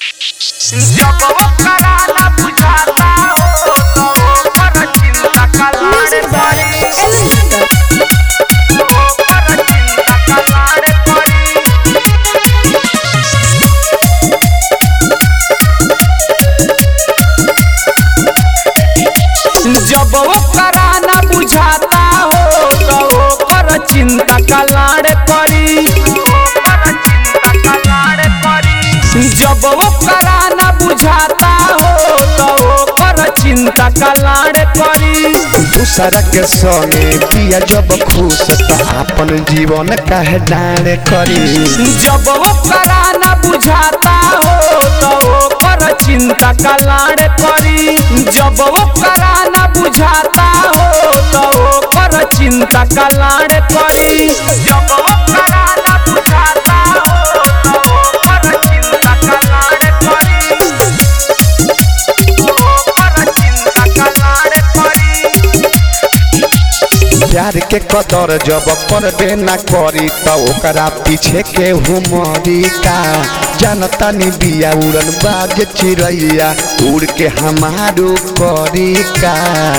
जब वो कराना बुझाता हो तो वो पर चिंता का लाड़ पड़ी। वो पर चिंता का लाड़ पड़ी। जब वो कराना बुझाता हो तो वो पर चिंता का लाड़ पड़ी। जब वो कराना बुझाता हो तो वो पर चिंता का लाड़ पड़ी। दूसरा के संगे पिया जब खुश त अपन जीवन काहे डाँडे करी। जब वो कराना बुझाता हो तो वो पर चिंता का लाड़ पड़ी। जब वो कराना बुझाता हो तो वो पर चिंता का लाड़ पड़ी। जब वो कराना बुझाता हो तो वो पर चिंता का लाड़ पड़ी। वो पर चिंता का लाड़ पड़ी। प्यार के कदर जब करबे ना करी त ओकरा पीछे के हुमरी का। जानता नी बिया उड़न बाज चिड़ैया उड़ के हमारो करी का।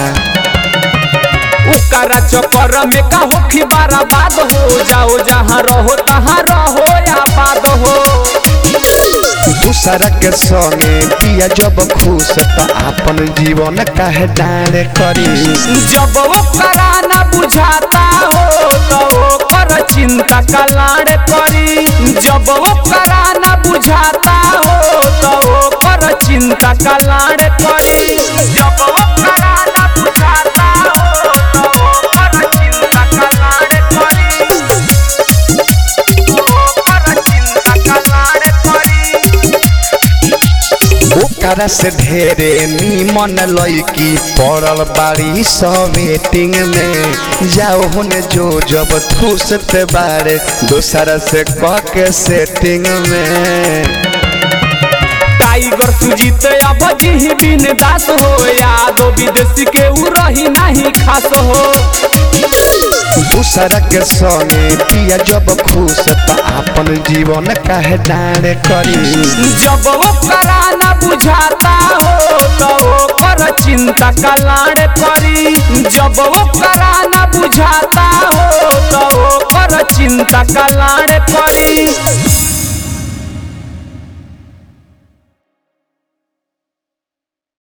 ओकरा चक्कर में का होखी बर्बाद हो जाओ। जहाँ रहो तहाँ रहो आबाद हो। दूसरा के संगे पिया जब खुश त अपन जीवन काहे डाँडे करी। जब वो कराना बुझाता हो तो वो पर चिंता का लाड़ पड़ी। जब वो कराना बुझाता हो तो वो पर चिंता का लाड़ पड़ी। जब वो कराना बुझाता हो तो वो पर चिंता का लाड़ पड़ी। वो पर चिंता का लाड़ पड़ी। ओकरा से ढेरे नीमन लईकी पड़ल बाड़ी वेटिंग में। जाओ होने जो जब खुशते बारे दूसरा से कह के सेटिंग में। टाइगर सुजीत अब जी बिन दास हो। यादो विदेशी के उ रही नहीं खास हो। दूसरा के संगे पिया जब खुश त अपन जीवन काहे डाँडे करी। जब वो कराना बुझाता हो तो वो पर चिंता का लाड़ पड़ी। जब वो